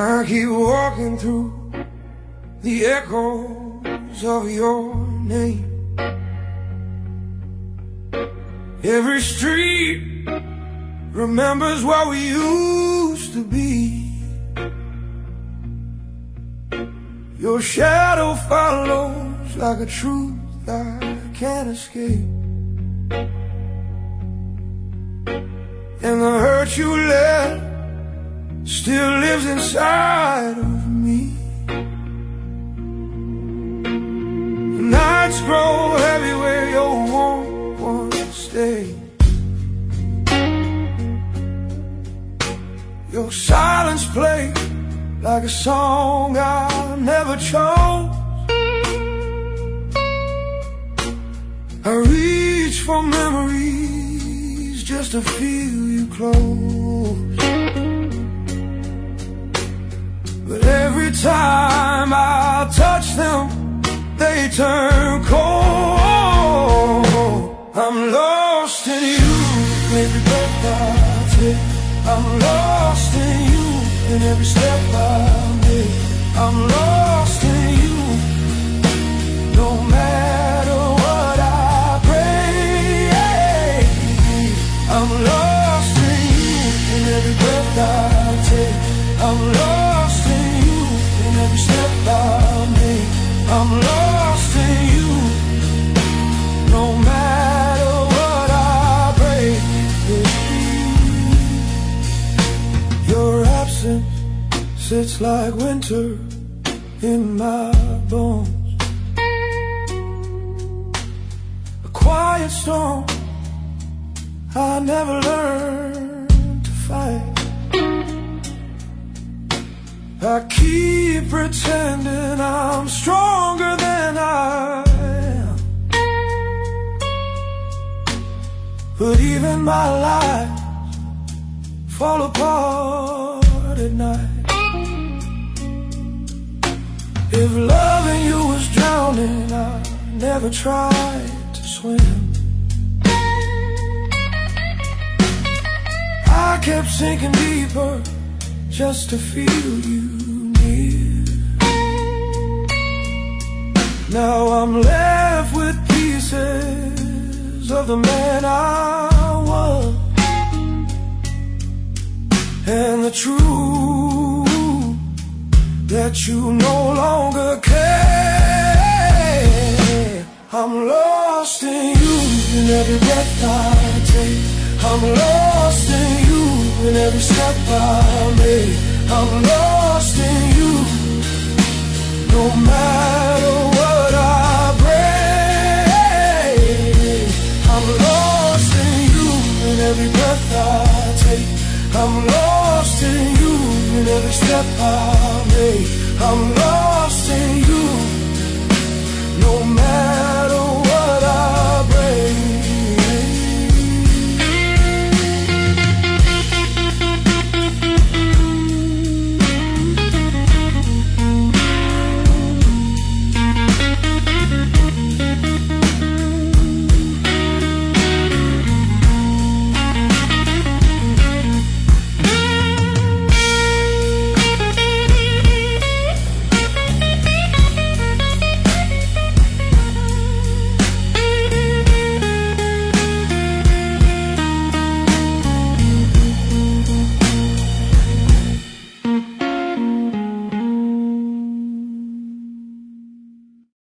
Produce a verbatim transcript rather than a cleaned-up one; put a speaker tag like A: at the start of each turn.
A: I keep walking through the echoes of your name. Every street remembers what we used to be. Your shadow follows like a truth I can't escape. And the hurt you left still lives inside of me. The nights grow heavy where your warmth once stayed. Your silence plays like a song I never chose. I reach for memories just to feel you close. But every time I touch them, they turn cold. I'm lost in you, every breath I take. I'm lost in you, in every step I make. I'm lost in you, no matter what I pray. I'm lost in you, in every breath I take. I'm lost in you, in every step I make. I'm lost in you, no matter what I pray. Your absence sits like winter in my bones. A quiet storm I never learned to fight. I keep pretending I'm stronger than I am, but even my lies fall apart at night. If loving you was drowning, I never tried to swim. I kept sinking deeper just to feel you near. Now I'm left with pieces of the man I was, and the truth that you no longer care. I'm lost in you, in every breath I take. I'm lost in you, in every step I make. I'm lost in you, no matter what I pray. I'm lost in you, in every breath I take. I'm lost in you, in every step I make. I'm lost in you.